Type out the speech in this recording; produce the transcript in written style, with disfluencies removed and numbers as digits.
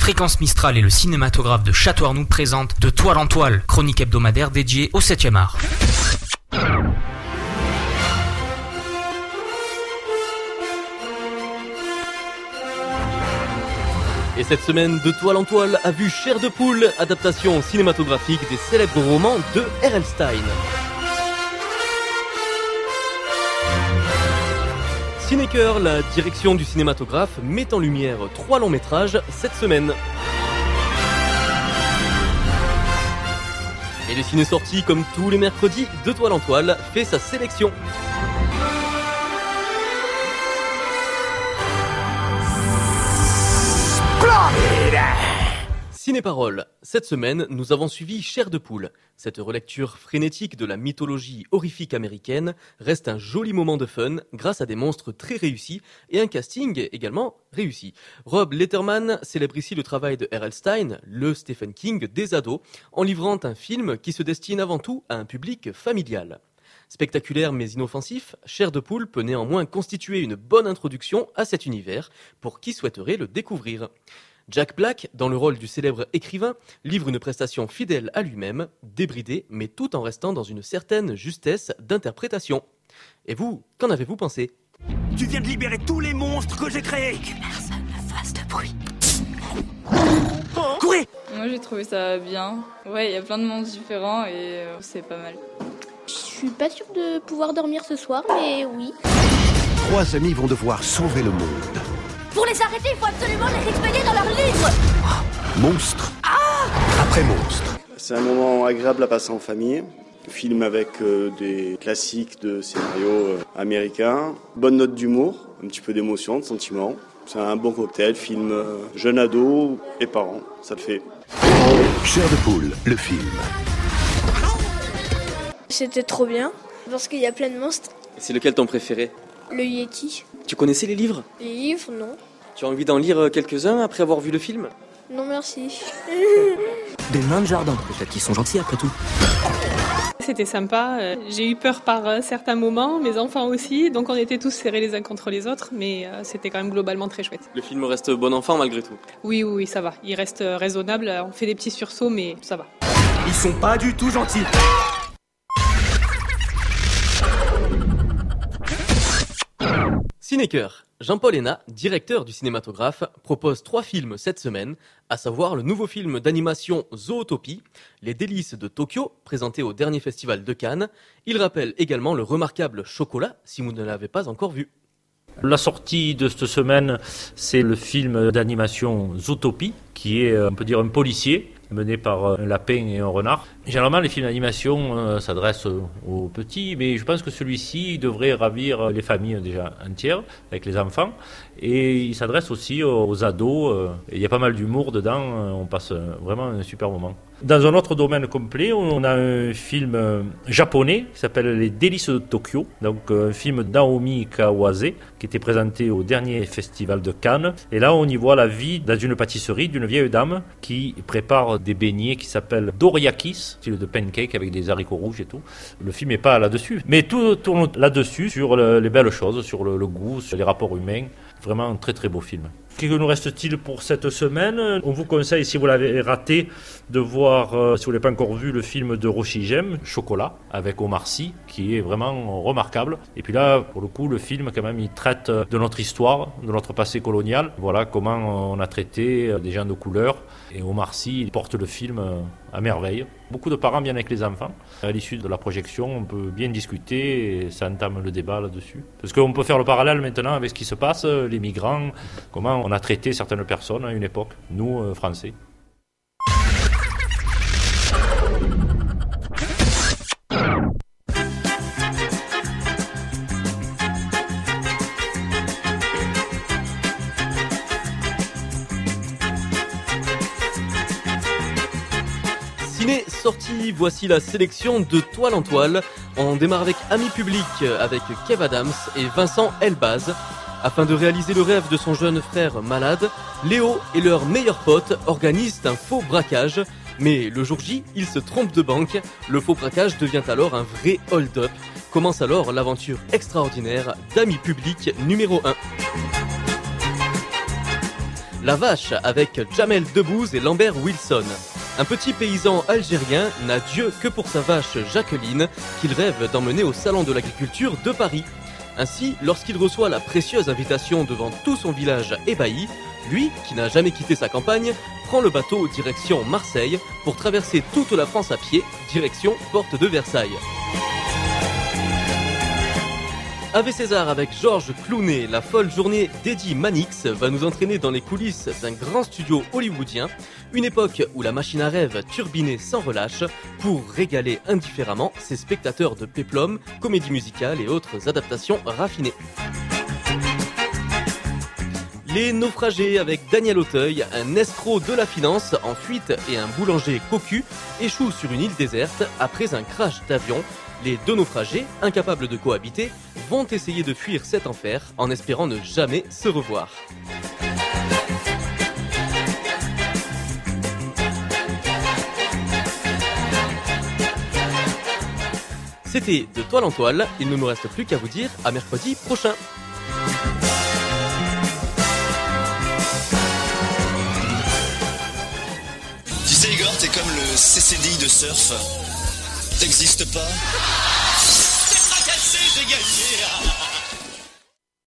Fréquence Mistral et le cinématographe de Château-Arnoux présentent De Toile en Toile, chronique hebdomadaire dédiée au 7e art. Et cette semaine, De Toile en Toile a vu Chair de Poule, adaptation cinématographique des célèbres romans de R.L. Stine. Cinécœur, la direction du cinématographe, met en lumière 3 longs métrages cette semaine. Et les ciné-sorties, comme tous les mercredis, De Toile en Toile fait sa sélection. Ciné-parole. Cette semaine, nous avons suivi Chair de Poule. Cette relecture frénétique de la mythologie horrifique américaine reste un joli moment de fun grâce à des monstres très réussis et un casting également réussi. Rob Letterman célèbre ici le travail de R.L. Stine, le Stephen King des ados, en livrant un film qui se destine avant tout à un public familial. Spectaculaire mais inoffensif, Chair de Poule peut néanmoins constituer une bonne introduction à cet univers pour qui souhaiterait le découvrir. Jack Black, dans le rôle du célèbre écrivain, livre une prestation fidèle à lui-même, débridée mais tout en restant dans une certaine justesse d'interprétation. Et vous, qu'en avez-vous pensé ? Tu viens de libérer tous les monstres que j'ai créés. Que personne ne fasse de bruit. Courez ! Moi j'ai trouvé ça bien. Ouais, il y a plein de monstres différents et c'est pas mal. Je suis pas sûre de pouvoir dormir ce soir, mais oui. 3 amis vont devoir sauver le monde. Pour les arrêter, il faut absolument les expédier dans leur livre. Monstre après monstre. C'est un moment agréable à passer en famille. Film avec des classiques de scénarios américains. Bonne note d'humour, un petit peu d'émotion, de sentiment. C'est un bon cocktail, film jeune ado et parents, ça le fait. Chair de Poule, le film. C'était trop bien, parce qu'il y a plein de monstres. C'est lequel ton préféré ? Le Yeti. Tu connaissais les livres ? Les livres, non. Tu as envie d'en lire quelques-uns après avoir vu le film ? Non, merci. Des nains de jardin, peut-être qu'ils sont gentils après tout. C'était sympa, j'ai eu peur par certains moments, mes enfants aussi, donc on était tous serrés les uns contre les autres, mais c'était quand même globalement très chouette. Le film reste bon enfant malgré tout. Oui, ça va, il reste raisonnable, on fait des petits sursauts, mais ça va. Ils sont pas du tout gentils. Cinécœur. Jean-Paul Hénat, directeur du cinématographe, propose 3 films cette semaine, à savoir le nouveau film d'animation Zootopie, Les délices de Tokyo, présenté au dernier festival de Cannes. Il rappelle également le remarquable Chocolat, si vous ne l'avez pas encore vu. La sortie de cette semaine, c'est le film d'animation Zootopie, qui est, on peut dire, un policier, mené par un lapin et un renard. Généralement, les films d'animation s'adressent aux petits, mais je pense que celui-ci devrait ravir les familles déjà entières, avec les enfants, et il s'adresse aussi aux ados. Il y a pas mal d'humour dedans, on passe vraiment un super moment. Dans un autre domaine complet, on a un film japonais qui s'appelle Les délices de Tokyo, donc un film d'Aomi Kawase, qui était présenté au dernier festival de Cannes. Et là, on y voit la vie dans une pâtisserie d'une vieille dame qui prépare des beignets qui s'appellent doriyakis, style de pancake avec des haricots rouges et tout. Le film n'est pas là-dessus, mais tout tourne là-dessus, sur les belles choses, sur le goût, sur les rapports humains. Vraiment un très très beau film. Que nous reste-t-il pour cette semaine ? On vous conseille, si vous l'avez raté, de voir, si vous ne l'avez pas encore vu, le film de Roshi Jem, Chocolat, avec Omar Sy, qui est vraiment remarquable. Et puis là, pour le coup, le film, quand même, il traite de notre histoire, de notre passé colonial. Voilà comment on a traité des gens de couleur. Et Omar Sy, il porte le film à merveille. Beaucoup de parents viennent avec les enfants. À l'issue de la projection, on peut bien discuter et ça entame le débat là-dessus. Parce qu'on peut faire le parallèle maintenant avec ce qui se passe, les migrants, comment on a traité certaines personnes à une époque, nous, Français. Sortie, voici la sélection de Toile en Toile. On démarre avec Amis Publics avec Kev Adams et Vincent Elbaz. Afin de réaliser le rêve de son jeune frère malade, Léo et leur meilleur pote organisent un faux braquage. Mais le jour J, ils se trompent de banque. Le faux braquage devient alors un vrai hold-up. Commence alors l'aventure extraordinaire d'Amis Publics numéro 1. La Vache avec Jamel Debbouze et Lambert Wilson. Un petit paysan algérien n'a Dieu que pour sa vache Jacqueline, qu'il rêve d'emmener au Salon de l'Agriculture de Paris. Ainsi, lorsqu'il reçoit la précieuse invitation devant tout son village ébahi, lui, qui n'a jamais quitté sa campagne, prend le bateau direction Marseille pour traverser toute la France à pied, direction Porte de Versailles. Ave César avec Georges Clooney, la folle journée d'Eddie Mannix va nous entraîner dans les coulisses d'un grand studio hollywoodien, une époque où la machine à rêve turbinait sans relâche pour régaler indifféremment ses spectateurs de péplum, comédies musicales et autres adaptations raffinées. Les naufragés avec Daniel Auteuil, un escroc de la finance en fuite et un boulanger cocu échouent sur une île déserte après un crash d'avion. Les deux naufragés, incapables de cohabiter, vont essayer de fuir cet enfer en espérant ne jamais se revoir. C'était De Toile en Toile, il ne me reste plus qu'à vous dire à mercredi prochain. Tu sais Igor, t'es comme le CCDI de surf. T'existes pas. C'est fracassé, j'ai gagné.